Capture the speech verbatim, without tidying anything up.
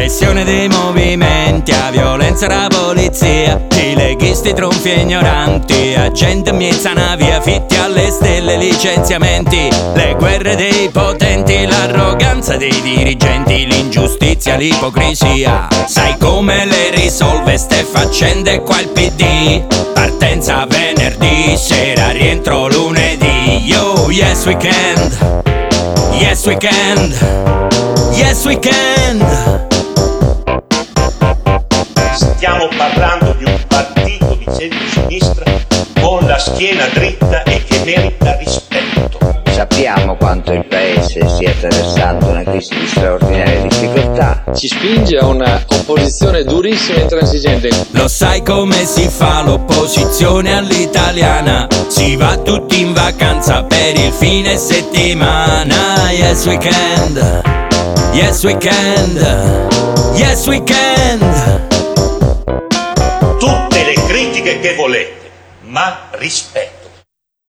Repressione dei movimenti, a violenza la polizia, i leghisti tronfi e ignoranti, agenti miezzana via, fitti alle stelle, licenziamenti, le guerre dei potenti, l'arroganza dei dirigenti, l'ingiustizia, l'ipocrisia. Sai come le risolve ste faccende qua il P D? Partenza venerdì, sera rientro lunedì. Yo, yes weekend, yes weekend, yes weekend. Stiamo parlando di un partito di centro-sinistra con la schiena dritta e che merita rispetto. Sappiamo quanto il Paese stia attraversando una crisi di straordinaria difficoltà. Ci spinge a una opposizione durissima e intransigente. Lo sai come si fa l'opposizione all'italiana? Si va tutti in vacanza per il fine settimana. Yes weekend, yes weekend, yes weekend. Tutte le critiche che volete, ma rispetto.